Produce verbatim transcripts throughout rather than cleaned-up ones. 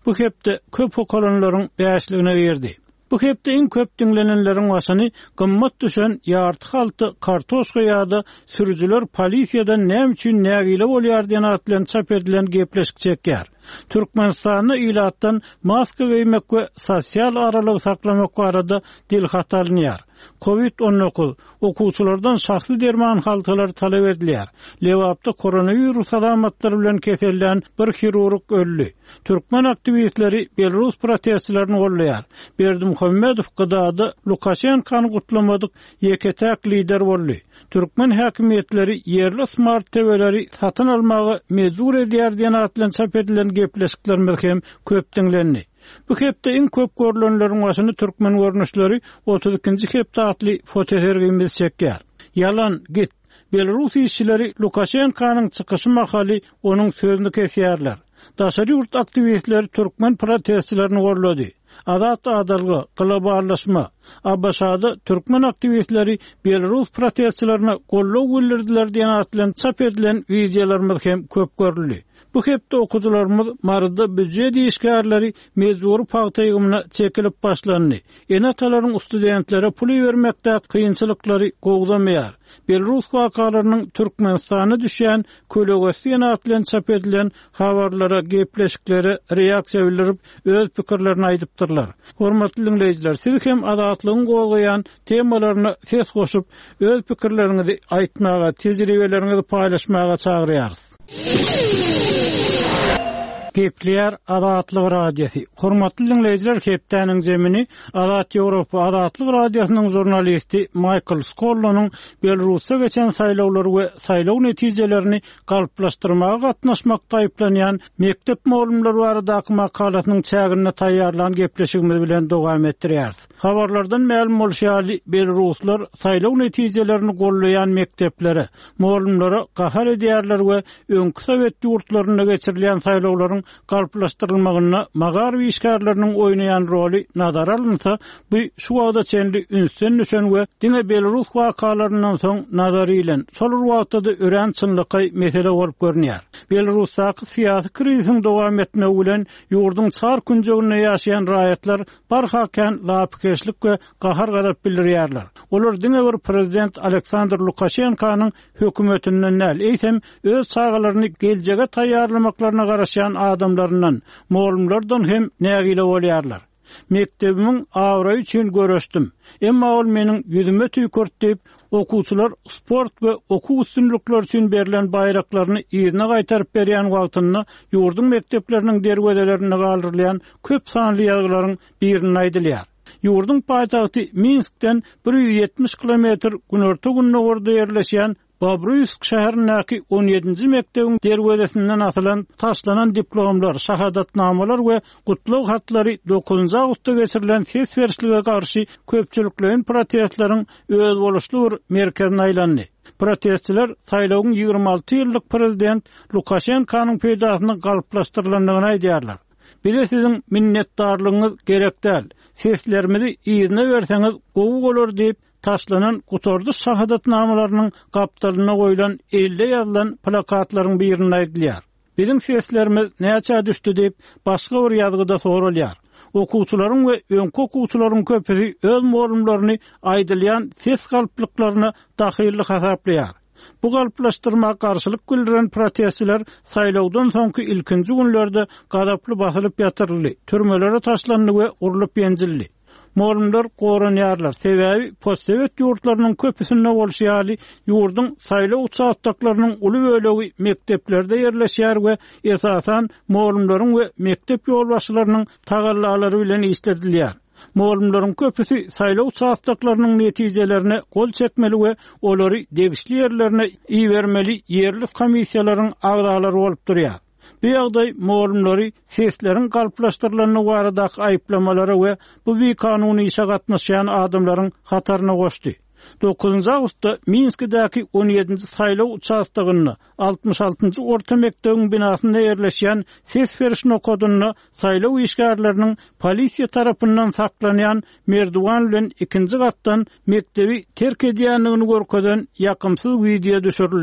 bu hepde köp okalanlaryň bäşligine berdi. Bu hepde iň köp dinlenenleriň başyny gymmat düşen ýarty halty kartoşka ýa-da sürüjüler polisiýadan näme üçin nägile bolýar diýen at bilen çap edilen gepleşik çekýär. Türkmenistanyň ilatdan maska giymek we sosial aralyk saklamak barada dil hatalynýar. kovid on dokuz okuwçylardan şahsy derman haltylary talap edilýär. Lewapda koronavirus alamatlary bilen kesellän bir hirurg öldü. Türkmen aktivistleri Belarus protestçilerini gollaýar. Berdimuhammedow gıdada Lukashenkany gutlamadyk ýeketäk lider boldy. Türkmen häkimetleri yerli smart tebeleri satyn almagy mezur edýär diýen atlan çap edilen gepleşikler hem köp dinlendi. Bu hepde iň köp görülenleriň başyny türkmen görnüşleri otuz ikinji hepde atly fotosergimiz çekýär. Yalan git. Belarus işçileri Lukashenkanyň çykyşy mahaly onuň sözüni kesýärler. Daşary urt aktivistleri türkmen protestçilerini gorlady. Adat adalgy, globallaşma, Abbaşada türkmen aktivistleri Belarus protestçilerine gollaw bildirdiler diýen atlan çap edilen videolarymyz hem köp görüldi. Bu hepde okuwçylarymyz marada büdjet işgärleri mezuri pagtaýgymyna çekilip başlandy. Enatalaryň studentlere pul bermekde kynçylyklary gowdamaýar. Belarus wakalarynyň Türkmenistana düşýän kölegesi enatlan çap edilen habarlara, gepleşiklere reaksiýa bildirip öz pikirlerini aýdypdyrlar. Hormatly dinleýijiler, siz hem adatlygyň gowgaýan temalaryna ses goşup öz pikirleriňizi aýtmaga, tejribeleriňizi paýlaşmaga çagyrýarys. Gepler Adatlyk radiosi. Hormatly dinleýijiler, hepdeniň zemini Adat Ýewropa Adatlyk radiosynyň jurnalisti Michael Scollonyň Belarusda geçen saýlawlar we saýlaw netijelerini galplaşdyrmaga gatnaşmakda aýplanýan mektep mowlumlary baradaky makalatynyň çägine taýýarlanan gepleşigimiz bilen dowam etdirýär. Habarlardan ma'lum bolýarly, Belaruslar saýlaw netijelerini gollaýan mekteplere, mowlumlara gahar edýärler we öňkü Sowet ýurtlaryna geçirilen saýlawlaryň galplaşdyrylmagyna magar işgärleriniň oýnaýan roli nazara alynsa, bu şu wagtda çenli ünsen düşen we diňe Belarus wakalarynyň soň nazary bilen şol wagtda ören çynlyky mesele bolup görnýär. Belarusdaky syýasy krizisiň dowam etmegi bilen ýurdun çar künjeginde ýaşaýan raýatlar barhakan lapkeşlik we gahar gadap bildirýärler. Olar diňe bir prezident Aleksandr Lukashenkanyň hökümetinden näl eýsem öz çağalaryny geljege taýýarlamaklaryna garaşan adamlarından, mowlumlardan hem nägile bolýarlar. Mektebimiň awra üçin görüşdim. Emma ol meniň ýüzüme tüýkürt diýip, okuwçylar sport we okuw üstünlikleri üçin berilen bayraklaryny ýerine gaýtaryp berýän wagtynda ýurdun mektepleriniň derwedelerini galdyrlayan köp sanly ýazgylaryň birini aýdylýar. Ýurdun paýtagty Minskden bir yüz yetmiş kilometr günörtü günne orada ýerleşýän Babruysk şäherindäki on ýedinji mektebiň derwedesinden asylan taşlanan diplomlar, şahadatnamalar we gutlaw hatlary dokuzunji awgustda geçirilen ses berişlige garşy köpçülikleriň protestlaryň öz boluşly bir merkezine aýlandy. Protestçiler saýlawyň ýygrimi alty ýyllyk prezident Lukashenkanyň peýdasyny galplaşdyrylanyny aýdýarlar. Bize sizin minnetdarlygyňyz gerekdäl. Seslerimizi ýerine berseňiz gowy bolar diýip taşlanan gutordy şahadatnamalarynyň gapdalyna goýulan elde ýazylan plakatlaryň birini aýdylýar. Bizim seslerimiz näçe düşdi diýip başga bir ýazgyda soralýar. Okuwçylaryň we öňkü okuwçylaryň köpüsi öz mowlumlaryny aýdylýan ses galplyklaryna dahillik hasaplaýar. Bu galplaşdyrmaga garşylyk bildiren protestçiler saýlawdan soňky ilkinji günlerde gadaply basylyp ýatyryldy, türmelere taşlandy we urulyp ýenjildi. Mowlumlar goranýarlar. Sebäbi postsovet ýurtlarynyň köpüsinde bolýarly, ýurdun saýlaw uçaklarynyň uly bölegi mekteplerde ýerleşýär we esasan mowlumlaryň we mektep ýolbaşçylarynyň tagallalary bilen işledilýär. Mowlumlaryň köpüsi saýlaw uçaklarynyň netijelerini gol çekmeli we olary degişli ýerlerine iýermeli ýerli komissiýalaryň agdalary bolup durýar. Bu ýagdaý mowlumlary sesleriň galplaşdyrylanyny baradaky aýplamalary we bu bir kanuny işe gatnaşýan adamlaryň hataryna goşdy. dokuzunji awgustda Minskdäki on ýedinji saýlaw uçastygyny altmış altynjy orta mektebiň binasynda ýerleşýän ses berişini okadyny saýlaw işgärleriniň polisiýa tarapyndan saklanýan merdiwan bilen ikinji gatdan mektebi terk edýänligini görkezen ýakymsyz video düşürildi.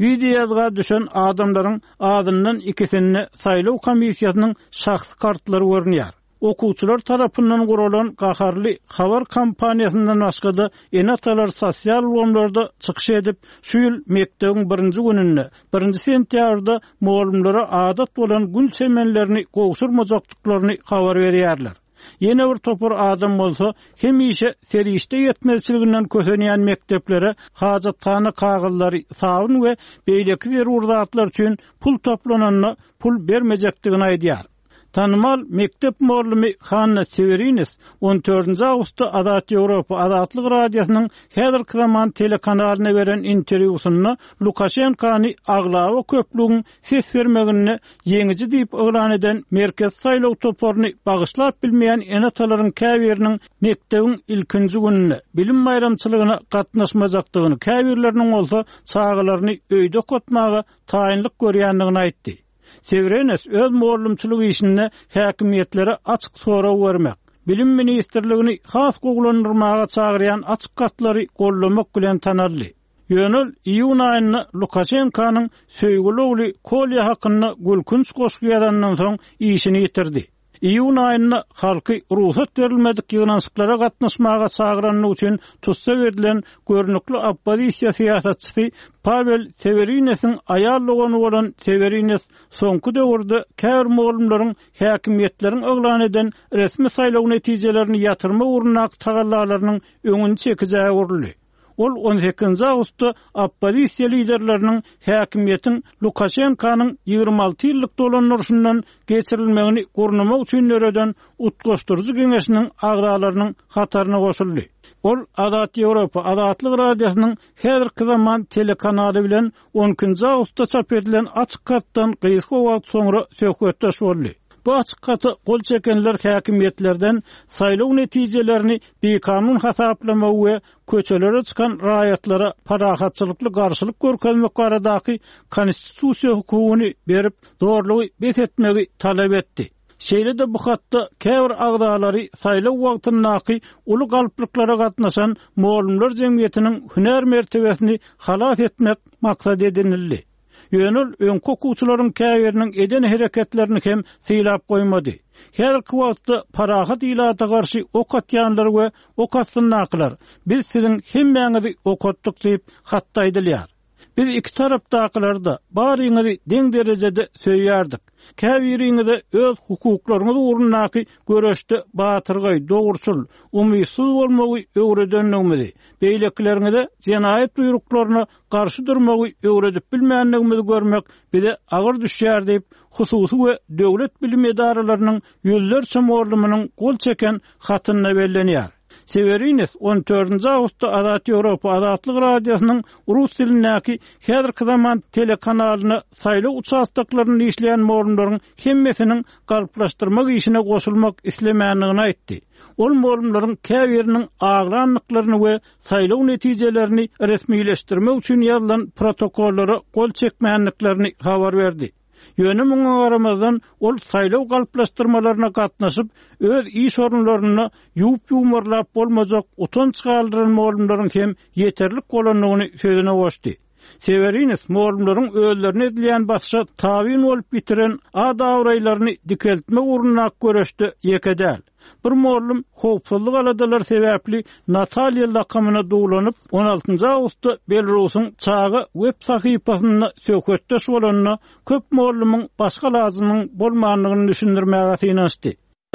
Videoga düşen adamların adından ikisini saýlaw komissiýasynyň şahsy kartlary görünýär. Okuwçylar tarapyndan guralan gaharly habar kampaniýasyndan başga enatalar sosial wonlarda çykyş edip, şu ýyl mekdebiň birinji gününde, birinji sentýabrda mugallimlere adat bolan gün çemenlerini gowşurmajakdyklaryny habar berýärler. Ýene bir topar adam bolsa, hemişe serişde yetmezçiliginden kösenýän mekteplere hajatxana kagylary, sabun we beýleki bir urdatlar üçin pul toplananyna pul bermejekdigini aýdýar. Tanımal mektep muallimi Hanna Severines on dördünji awgustda Adat Ýewropa Adatlyk radiosynyň häzirki zaman telekanalyna beren interwýusynda Lukashenkany aglawa köplüğün ses bermegini ýeňiji diýip öwran eden merkez saýlaw toparyny bagyşlap bilmeýän enatalaryň käbiriniň mektebiň ilkinji gününe bilim bayramçylygyna gatnaşmajakdygyny, käbirleriniň bolsa çağalaryny öýde kotmagy taýynlyk görýändigini aýtdy. Severines öz muallimçilik işinde häkimiýetlere açyk soraw bermek, bilim ministrligini has goglanyrmaga çagyrýan açyk gatlary gollamak bilen tanarly. Ýönül iýun aýynda Lukashenkanyň söýgüli ogly Kolya hakyna gülkünç goşgýadandan soň işini ýitirdi. Iýun aýynda halky ruhsat berilmedik ýygnançyklara gatnaşmaga çagyranyny üçin tutsa berilen görnükli oppozisiýa syýasatçysy Pavel Severines'in aýallygany bolan Severines soňky döwürde käbir mugallimlaryň häkimiýetleriň öňlen eden resmi saýlaw netijelerini ýatyrma urnak tagallalarynyň öňüni çekijägi urly. Ol on sekizinji awgustda oppozisiýa liderleriniň häkimiýetiň Lukashenkanyň ýygrima alty ýyllyk dolanýarşyndan geçirilmegini gurnamak üçin nöreden utgaşdyrjy geňeşiniň agdalarynyň hataryna goşuldy. Ol Adat Ýewropa Adatlyk radiosynyň häzirki zaman telekanaly bilen on ikinji awgustda çap edilen açyk gatdan gysga wagt soňra söhbetdeş boldy. Bu açyk gaty gol çekenler häkimiýetlerden saýlaw netijelerini bekanun hasaplama we köçelere çykan raýatlara parahatçylykly garşylyk görkezmek baradaky konstitusiýa hukugyny berip zorlugy betetmegi talap etdi. Şeýle-de bu hatda käbir agdalary saýlaw wagtynaky uly galpliklara gatnaşan mugallimler jemgyýetiniň hüner mertebesini halas etmek maksat edinildi. Ýönül öňki okuwçylaryň käbiriniň eden hereketlerini hem syýlap goýmady. Häzirki wagtda parahat ilata garşy ok atýanlar we ok atynaklar biz siziň hemmeňizi okatdyk diýip hatdaýdylýar. Biz iki tarapdakylarda baryňyzy deň derejede söýýärdik. Käbiriňizi öz hukuklaryňyzy urunaky göreşde batyrgy, dogurçul, umysyz bolmagy öwredenligimizi, beýlekleriňizi jenaýat buýruklaryna garşy durmagy öwredip bilmänligimizi görmek bize agyr düşýär diýip hususy we döwlet bilim edaralarynyň ýüllerçe muallimining gol çeken hatyna bellenýär. Severines on dördünji awgustda Adat Ýewropa Adatlyk radiosynyň rus dilindäki häzirki zaman telekanalyny saýlaw uçastaklaryny işleýän mugallimlaryň hemmesiniň galplaşdyrmak işine goşulmak islemänligini aýtdy. Ol mugallimlaryň käbiriniň aglanlyklaryny we saýlaw netijelerini resmileşdirmek üçin ýazylan protokollary gol çekmänliklerini habar berdi. Ýönemin garamazdan ol saýlaw galplaşdyrmalaryna gatnaşyp öz iş orunlaryny ýuwup ýumurlap bolmajak utanç galdyran mugallimlaryň hem ýeterlik bolanlygyny sözüne goşdy. Severines mugallimlaryň özlerini edilýän başga tabyn bolup bitiren adawraýlaryny dikeltmek urunak göreşdi ýekedäl. Bir muallim howpsuzlyk aladalar sebäpli Natalya lakamyna dugulanyp on altynji awgustda Belarusyň çağı web sahypasyna söhbetdeş bolanyna köp muallimiň başga lazymyň bolmanlygyny düşündirmäge synanşdy.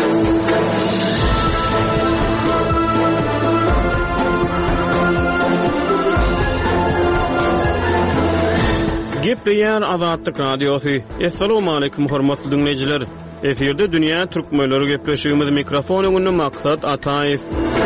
Gepleýär Azatlyk radiosy. Assalamu alaykum hormatly dinleýijiler. Eferde dünýä türkmenleri gepleşigimiz mikrofon öňünde maksat Ataýew.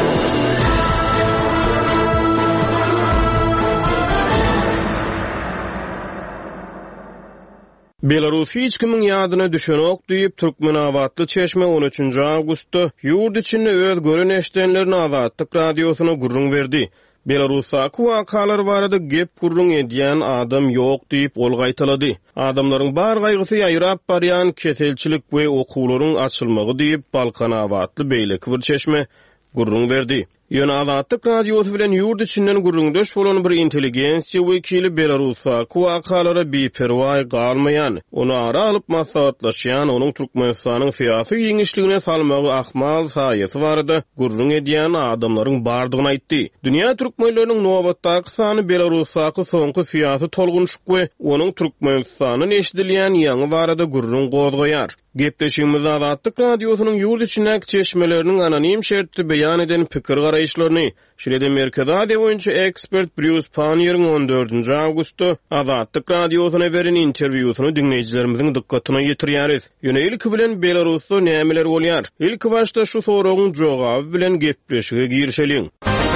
Belarus hiç kimin ýadyna düşenok diýip Türkmenawatly çeşme on üçünji awgustda ýurt içinde öz gören eşdenlerini Azatlyk radiosyna gurrun berdi. Belarusdaky wakalar barada gep gurrun edýän adam ýok diýip ol gaýtalady. Adamlaryň bar gaýgysy ýaýrap barýan keselçilik we okuwlaryň açylmagy diýip Balkanawatly beýleki bir çeşme gurrun berdi. Ýöne Azatlyk radiosu bilen ýurt içinden gurrundaş bolan bir intelligensiýa wekili Belarusa wakalara beperway galmaýan, onu ara alyp maslahatlaşýan, onuň Türkmenistanyň syýasy ýeňişligine salmagy ahmal saýasy barada gurrun edýän adamlaryň bardygyny aýtdy. Dünýä türkmenleriniň nowatdaky sany Belarusaky soňky syýasy tolgunşyk we onuň Türkmenistanyň eşdilýän ýaňy barada gurrun gozgoýar. Gepleşigimiz Azatlyk radiosynyň ýurt içindäki çeşmeleriniň anonim şertde beýan eden pikir garaýşlaryny Şeýle Merkez Aziýa boýunça ekspert Bruce Panier'in on dördünji awgustda Azatlyk radiosyna beren interwýusyny dinleýijilerimiziň dikkatyna ýetirýäris. Ýöne ilki bilen Belarusda nämeler bolýar? Ilki başda şu soragyň jogaby bilen gepleşige girişeliň.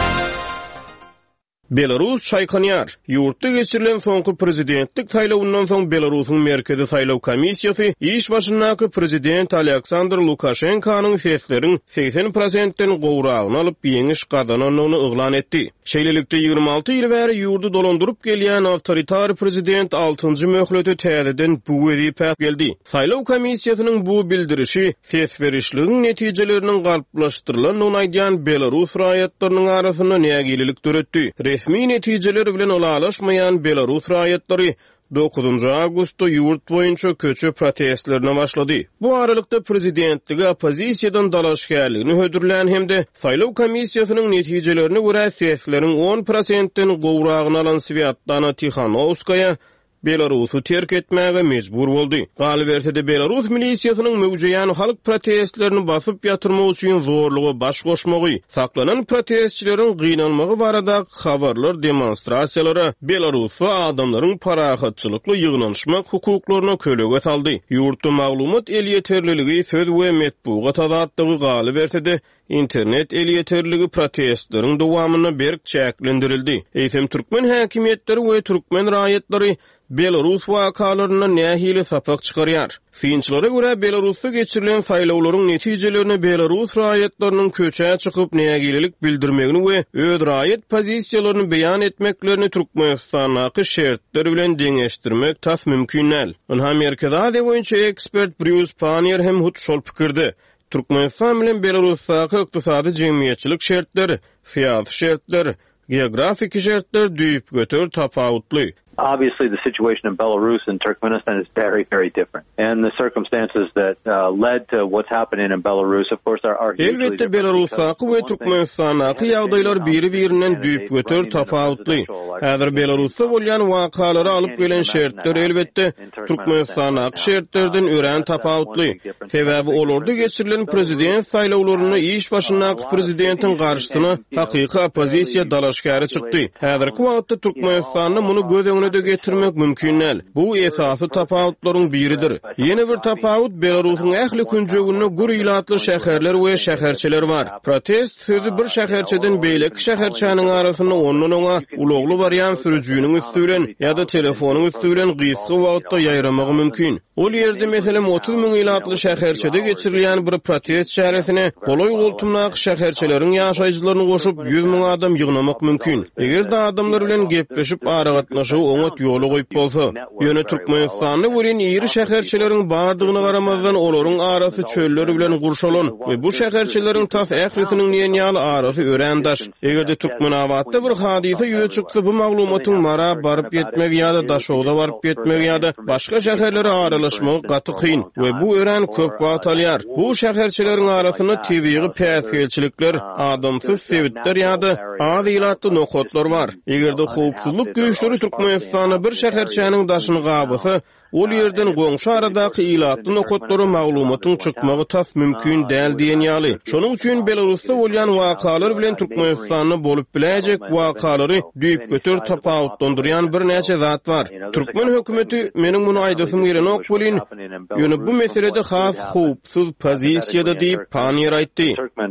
Belarus çaýkanýar. Ýurtda geçirilen soňky prezidentlik saýlawyndan soň Belarusyň merkezi saýlaw komissiýasy iş başyndaky prezident Aleksandr Lukashenkanyň sesleriň seksen prosentden gowragyny alyp ýeňiş gazananyny eglan etdi. Şeýlelikde ýygrima alty ýyl bäri ýurdu dolandyryp gelýän awtoritar prezident altynjy möhleti täzeden bu wezipä geldi. Saýlaw komissiýasynyň bu bildirişi ses berişligiň netijeleriniň galplaşdyrylan aýdýan Belarus raýatlarynyň arasyna nägililik döretdi. Resmi netijeler bilen olalaşmayan Belarus raýatlary dokuzunji awgustda ýurt boýunça köçe protestlerine başlady. Bu aralykda prezidentligi opozisiýadan dalaşgärligini hödürlän hemde saýlaw komissiýasynyň netijelerini görä sesleriň on prosentden gowragyny alan Sviatlana Tikhanovskaya Belarusy terk etmäge mejbur boldy. Galy berse de Belarus milisiýasynyň mögüjeýän halk protestlerini basyp ýatyrmak üçin zorlugy baş goşmagy, saklanan protestçileriň gynanmagy barada habarlar demonstrasiýalary Belarusda adamlaryň parahatçylykly ýygnanyşmak hukuklaryna kölega saldy. Ýurtda maglumat el ýeterliligi söz we metbuat azatlygy galy berse de internet el ýeterligi protestleriň dowamyna berk çäklendirildi. Eýsem türkmen häkimetleri we türkmen raýatlary Belarus wakalaryna nähili sapak çykarýar. Fiýinçilere görä Belarusda geçirilen saýlawlaryň netijelerini Belarus raýatlarynyň köçe çykyp nägililik bildirmegini we öz raýat pozisiýalaryny beýan etmeklerini Türkmenistanyň şertleri bilen deňeşdirmek tas mümkin. Onha Merkez Aziýa boýunça ekspert Bruce Panier hem hut şol pikirde. Türkmenistan bilen Belarusdaky ykdysady jemgyýetçilik şertleri, syýasy şertleri, geografik şertler düýüp götür tapawutly. Obviously, the situation in Belarus and Turkmenistan is very, very different. And the circumstances that uh, led to what's happening in Belarus, of course, are, are hugely Elbette Belarusdaky we Türkmenistanaky ýagdaýlar biri-birinden düýüp götür tapawutly. Häzir Belarusda bolýan wakalary alyp gelen şertler elbette Türkmenistanaky şertlerden ören tapawutly. Sebäbi olarda geçirilen prezident saýlawlaryny iş başyndaky prezidentin garşysyna hakyky opozisiýa dalaşgary çykdy. Häzirki wagtda Türkmenistanyň muny göz de getirmek mümkin näl. Bu esasy tapawutlaryň biridir. Ýene bir tapawut Belarusyň ähli künjeginde gur ýylatly şäherler we şäherçiler bar. Protest sözü bir şäherçeden beýleki şäherçäniň arasyna ondan oňa ulagly variant sürüjüniň üstüren ýa-da telefonyň üstüren gysga wagtda ýaýramagy mümkin. Ol ýerde meselem otuz müň ýylatly şäherçede geçirilýän bir protest şäheresine goloý goltumlaky şäherçileriň ýaşaýjylaryny goşup yüz müň adam ýygnamak mümkin. Eger-de adamlar bilen gepleşip aragatnaşy oňat ýoly goýup bolsa, ýöne Türkmenistanyň bilen ýeri şäherçileriň bardygyna garamazdan olaryň arasy çölleri bilen gurşalan we bu şäherçileriň tas ählisiniň ýenýaly arasy örendaş. Egerde Türkmen awatda bir hadise ýüze çyksa, bu maglumatyň mara baryp ýetmek ýa-da daşowda baryp ýetmek ýa-da başga şäherlere aralaşmak gaty kyn we bu ören köp wagt alýar. Bu şäherçileriň arasyna tebigy päsgelçilikler, adamsyz sebitler ýa-da az ýylatly nokotlar bar. Egerde howpsuzlyk güýçleri Türkmenistana bir şäherçäniň daşyny gabysy, ol ýerden goňşy aradaky ýylatly nokotlary maglumatyň çykmagy tas mümkin däl diýen ýaly. Şonuň üçin Belarusda bolýan wakalar bilen Türkmenistanyň bolup biläjek wakalary düýüp götür tapawutlandyrýan bir näçe zat bar. Türkmen hökümeti meniň muny aýdasym gerenok bolýan, ýöne bu meselede has howpsuz pozisiýada diýip Panier aýtdy.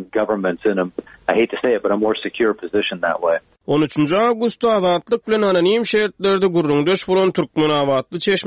I hate to say it, but a more secure position that way. on üçünji awgustda Azatlyk bilen anonim şertlerde gurrundaş bolan türkmen awatly çeşmämiz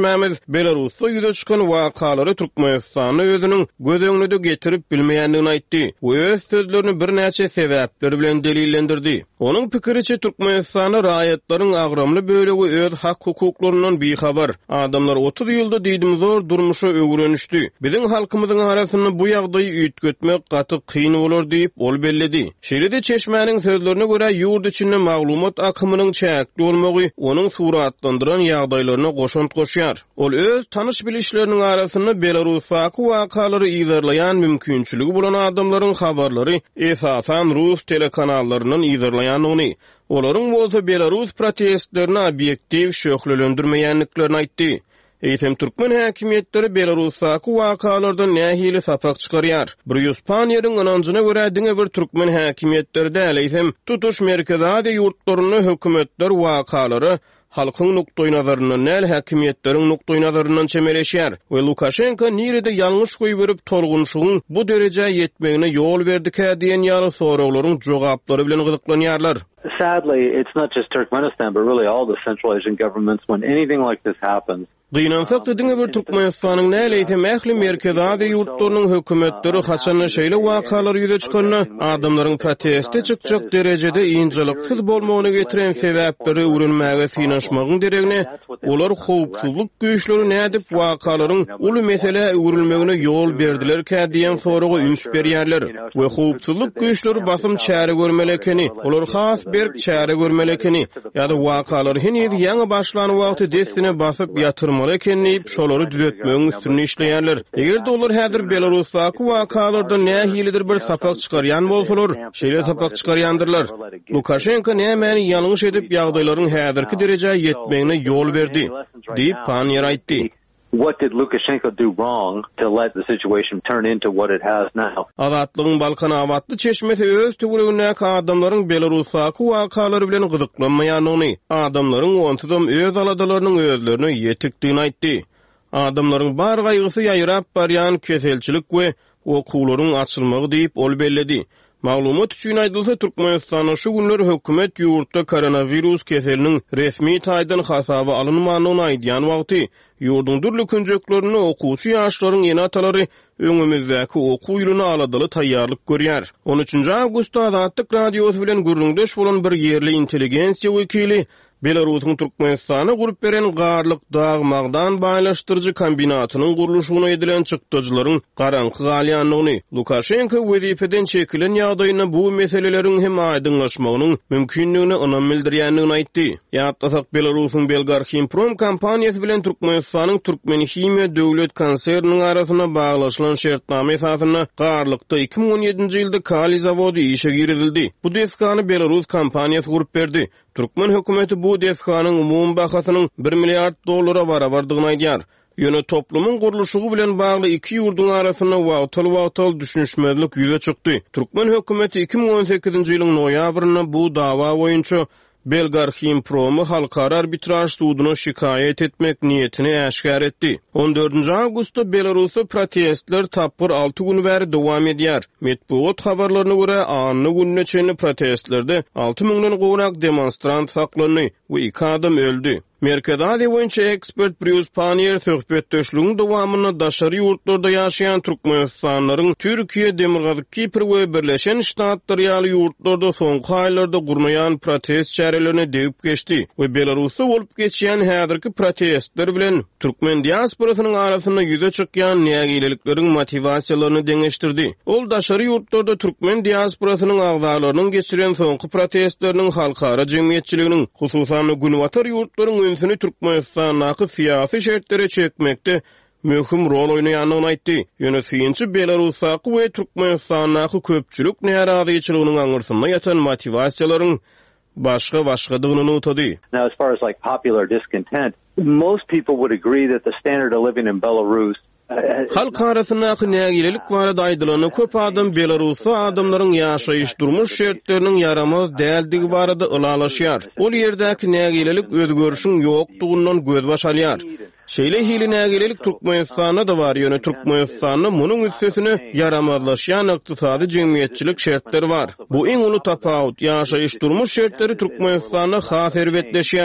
Belarusda ýüze çykan wakalary Türkmenistanyň özüniň göz öňüne getirip bilmeýändigini aýtdy. Bu öz sözlerini bir näçe sebäpler bilen delillendirdi. Onuň pikiriçe Türkmenistanyň raýatlaryň agramly bölegi öz hak hukuklarynyň bihabar. Adamlar otuz ýylda diýdim zor durmuşa öwrenişdi. Biziň halkymyzyň arasynda bu ýagdaýy üýtgetmek gaty kyn bolar diýip ol belledi. Şeýle-de Çeşmäniň sözlerine görä ýurt içinde maglumat akymynyň çäkli bolmagy onuň suratlandyran ýagdaýlaryna goşunt goşýar. Ol öz tanış bilişleriniň arasynda Belarusdaky wakalary ýazarlayan mümkinçiligi bolan adamlaryň habarlary esasan Rus telekanallarynyň ýazarlaýanyny, olaryň bolsa Belarus protestlerini obyektiv şöhlelendirmeýänliklerini aýtdy. Eýsem türkmen häkimetleri Belarusdaky wakalardan nähili sapak çykarýar. Bir Ýuspaniýanyň anancına görä diňe bir türkmen häkimetleri däl eýsem tutuş merkezade ýurtlaryny hökümetler wakalary halkyň nukdaý nazarynyň näl häkimetleriň nukdaý nazarynyň çemeleşýär we Lukashenko nirede ýalňyş goýup berip tolgunşygyň bu derejä ýetmegine ýol berdike diýen ýaly soraklaryň jogaplary bilen gyzyklanýarlar. Sadly, it's not just Turkmenistan, but really all the Central Asian governments. When anything like this happens, Gynansak diňe bir Türkmenistanyň näleýse mähli merkezade ýurtlarynyň hökümetleri haçan şeýle wakalary ýüze çykanyna adamlaryň protesti çykjak derejede ýyňjylyksyz bolmagyny getiren sebäpleri öwrenmäge synaşmagyň deregine olar howpsuzlyk güýçleri nädip wakalaryň uly mesele öwrenmegine ýol berdilerkä diýen soraga üns berýärler we howpsuzlyk güýçleri basym çäre görmelekeni, olar has berk çäre görmelekeni ýa-da wakalary heniz ýaňy başlany wagty desine basyp ýatyrmaly ekenini şolary düzeltmegiň üstüne işleýärler. Eger de olar häzir Belarusdaky wakalardan nähilidir bir sapak çykarýan bolsalar, şeýle sapak çykarýandyrlar. Lukashenko nämäni ýalňyş edip ýagdaýlaryň häzirki derejä ýetmegine ýol berdi, diýip Panier aýtdy. What did Lukashenko do wrong to let the situation turn into what it has now? Azatlygyň Balkan awatly çeşmesi öz tüwregindäki adamlaryň Belarusdaky wakalary bilen gyzyklanmaýanyny, adamlaryň onsuzam öz aladalarynyň özlerini ýetikdigini aýtdy. Adamlaryň bar gaýgysy ýaýrap barýan keselçilik we okularyň açylmagy diýip ol belledi. Maglumat üçin aýdylsa Türkmenistanyň şu günler hökümet ýurtda koronavirus keseliniň resmi taýdan hasaba alynmanyny aýdýan wagty ýurdun durly künjeklerini okuwçy ýaşlaryň ýene atalary öňümizdäki okuw ýylyna aladaly taýýarlyk görýär. on üçinji awgustda Azatlyk radiosy bilen gürrüňdeş bolan bir ýerli intelligensiýa wekili Belarusyň Türkmenistana gurup beren garlyk dağmagdan baýlaşdyrjy kombinatynyň guruluşyna edilen çykdyjylaryň garanky galýanlygyny, Lukashenko wezipeden çekilen ýagdaýyna bu meseleleriň hem aýdynlaşmagynyň mümkinligini ynam bildirýändigini aýtdy. Ýatdasak Belarusyň Belgarchimprom kompaniýasy bilen Türkmenistanyň Türkmenhimiýa döwlet konserniniň arasyna baglaşylan şertname esasyna garlykda iki bin on ýedinji ýylda Kali zawody işe girildi. Bu deskany Belarus kompaniýasy gurup berdi. Türkmen hökümeti bu deskanyň umum bahasynyň bir milliard dollara barabardygyny aýdýar. Ýöne toplumyň guruluşy bilen bagly iki ýurduň arasynda wagtal-wagtal düşünşmezlik ýüze çykdy. Türkmen hökümeti iki bin on sekizinji ýylyň noýabryna bu dawa boýunça Belgarchimpromy halkara arbitraj sudyna şikaýet etmek niýetini äşkär etdi. on dördünji awgustda Belarusda protestler tapyr alty gün bäri dowam edýär. Medpuat habarlaryna görä anny günne çenli protestlerde alty müňden gowrak demonstrant saklandy we iki adam öldü. Merkezade boýunça ekspert Bruce Panier söhbetdeşligiň dowamyny daşary ýurtlarda ýaşaýan Türkmenistanlaryň Türkiýe, Demirgazy, Kipr we Birleşen Ştatlar ýaly ýurtlarda soňky aýlarda gurnaýan protest çärelerini degip geçdi we Belarusda bolup geçýän häzirki protestler bilen türkmen diasporasynyň arasynda ýüze çykýan nägilelikleriň motivasiýalaryny deňeşdirdi. Ol daşary ýurtlarda türkmen diasporasynyň agzalarynyň geçiren soňky protestleriniň halkara jemgyýetçiliginiň, hususan günwatar ýurtlaryň önsünü Türkmenistanyňky syýasy şertlere çekmekde möhüm rol oýnaýanyny aýtdy. Ýöne süýünçi Belarusdaky we Türkmenistanyňky köpçülik närazyçylygynyň aňyrsynda ýatan motivasiýalaryň başga başgadygyny unutdy. Now, as far as like popular discontent, most people would agree that the standard of living in Belarus halk arasyndaky nägilelik barada aýdylany köp adam Belarusda adamlaryň ýaşaýyş durmuş şertleriniň yaramaz däldigi barada ılalaşýar. Ol ýerdäki nägilelik özgörüşiň ýokdugyndan gözbaş alýar. Şeýle hili nägilelik Türkmenistanda da bar, ýöne Türkmenistanyň munyň üstesine yaramazlaşýan ykdysady jemgyýetçilik şertleri bar. Bu iň uly tapawut ýaşaýyş durmuş şertleri Türkmenistanyň has serwetleşýär.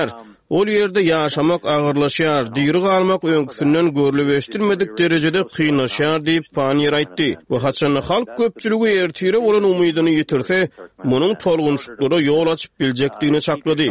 ol ýerde ýaşamak agyrlaşýar, diýri galmak öňküsinden görüleşdirmedik derejede kynlaşýar diýip Panier aýtdy. Bu haçan halk köpçüligi ertire bolan umydyny ýitirse, munyň tolgunçluklara ýol açyp biljekdigini çaklady.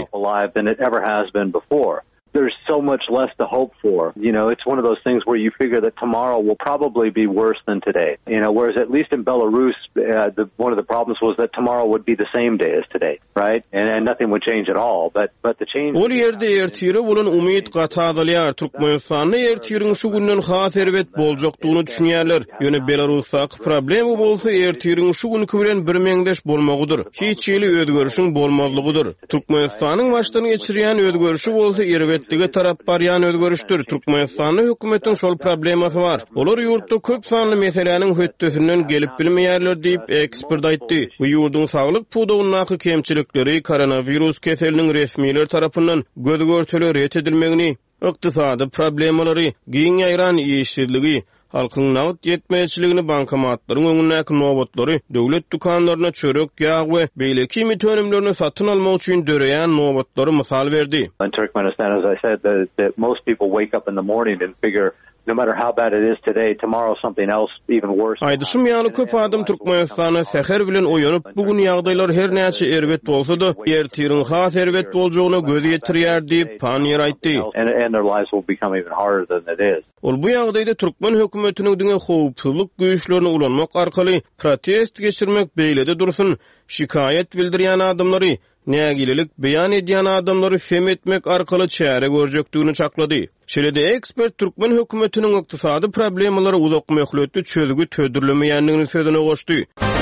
There's so much less to hope for. You know, it's one of those things where you figure that tomorrow will probably be worse than today. You know, whereas at least in Belarus, uh, the, one of the problems was that tomorrow would be the same day as today, right? And, and nothing would change at all. But but the change. Ol ýerde ertire bolan umyt gatadalýar. Türkmenistanyň ertiriň şu günden has serwet boljakdygyny düşünýärler. Ýöne Belarusdaky problemi bolsa ertiriň şu günkü bilen bir meňdeş bolmagydyr. Hiç ýyly özgörüşiň bolmazlygydyr. Türkmenistanyň başdan geçirýän özgörüşi bolsa erwetlige tarap barýan özgörüşdür. Türkmenistanyň hökümetiň şol problemasy bar. Olar ýurtda köp sanly meselelerin höttesinden gelip bilmeýärler diýip ekspert aýtdy. Bu ýurduň saglyk pudawynyň kemçilikleri koronavirus keseliniň resmiler tarapyndan göz görtüle ret edilmegini, ykdysady problemalary, giň ýaýran ýeşilligi, halkyň nagd ýetmeýçiligini bankomatlaryň öňündäki nowatlary, döwlet dukanlaryna çörek, ýağ we beýle kimi tönümlerini satyn almak üçin döreýän nowatlary mysal berdi. In Turkmenistan, as I said, that, that most people wake up in the morning and figure no matter how bad it is today, tomorrow something else even worse. Aýdyşym ýaly köp adam Türkmenistana seher bilen oýanyp bugün ýagdaýlar her näçe erwet bolsa da ertiriň has erwet boljagyna göz ýetirýär diýip Panier aýtdy. And, and their lives will become even harder than it is. Ol bu ýagdaýda Türkmen hökümetiniň diňe howpsuzlyk güýçlerini ulanmak arkaly protest geçirmek beýlede dursun, şikayet bildirýän adamlary, nägililik beýan edýän adamlary fem etmek arkaly çäre görjekdigini çaklady. Şeýle-de ekspert Türkmen hökümetiniň ykdysady problemalary uzak möhletde çözügi tödürlemeýändigini sözüne goşdy.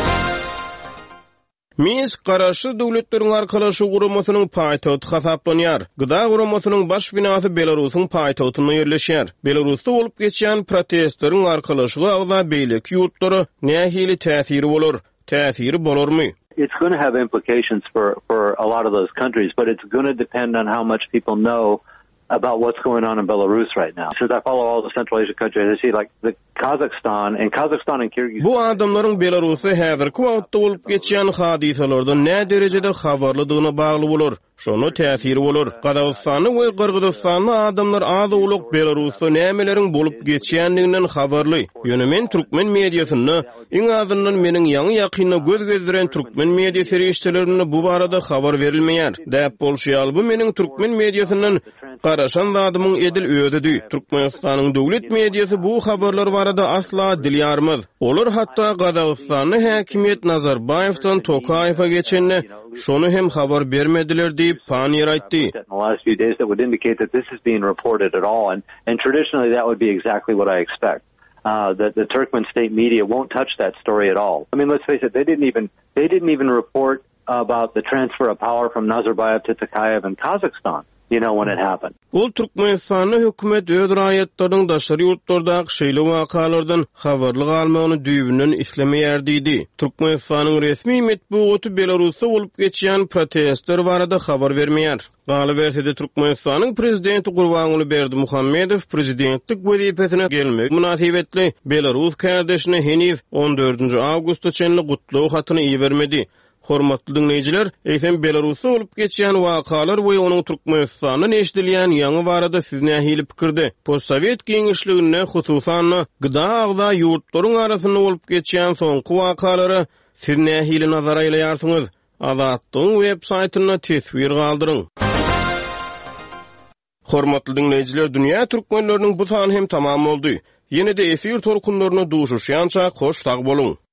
Minsk garaşy döwletleriň arkalaşy guramasynyň paýtagty hasaplanýar. Gyda guramasynyň baş binasy Belarusyň paýtagtyna ýerleşýär. Belarusda bolup geçýän protestleriň arkalaşyga agza beýleki ýurtlary nähili täsiri bolar? Täsiri bolarmy? It's going to have implications for, for a lot of those countries, but it's going to depend on how much people know about what's going on in Belarus right now. Since I follow all the Central Asian countries, I see like the Kazakhstan and Kazakhstan and Kyrgyzstan. Bu adamlaryň Belarusda häzirki wagtda bolup geçýän hadisalardan nä derejede habarlydygyna bagly bolar. Şonu täsiri bolar. Kazakstany we Kyrgyzstany adamlar az uluk Belarusda nämeleriň bolup geçýändiginden habarly. Ýöne men türkmen mediasyny, iň azyndan meniň ýaňy ýakyna göz gezdiren türkmen media serişçilerini bu barada habar berilmeýär. Däp bolşýal bu meniň türkmen mediasynyň garaşan zadymyň edil öýüdi. Türkmenistanyň döwlet mediasy bu habarlar barada asla dilýarmaz. Olar hatda Kazakstanyň häkimiýet Nazarbaýewdan Tokaýewa geçenni şonu hem habar bermediler diýip Panier aýtdy. In the last few days that would indicate that this is being reported at all, and, and traditionally that would be exactly what I expect. Uh, that the Turkmen state media won't touch that story at all. I mean, let's face it, they didn't even they didn't even report about the transfer of power from Nazarbayev to Tokayev in Kazakhstan. You know when it happened. Ol Türkmenistanyň hökümet öz raýatlarynyň daşary ýurtlardaky şeýle wakalardan habarly galmagyny düýbünden islemeýär diýdi. Türkmenistanyň resmi medeniýeti Belarusda bolup geçýän protestler barada habar bermeýär. Galy bersede Türkmenistanyň prezidenti Gurbanuly Berdimuhammedow prezidentlik wezipesine gelmek münasibetli Belarus kardeşine heniz on dördünji awgustda çenli gutlaw hatyny iýermedi. Hormatly dinleyijiler, eýsem Belarusda bolup geçýän wakalar we onuň Türkmenistanyň eşdilýän ýaňy barada siz nähili pikirde? Postsovet giňişligine hususan gyda agza ýurtlaryň arasyny bolup geçýän soňky wakalary siz nähili nazara ýaýarsyňyz? Azatlyň web saýtyna tesbir galdyryň. Hormatly dinleyijiler, dünýä türkmenleriniň bu sany hem tamam boldy. Ýene-de efir torkunlaryna duşuşýança hoş tag boluň.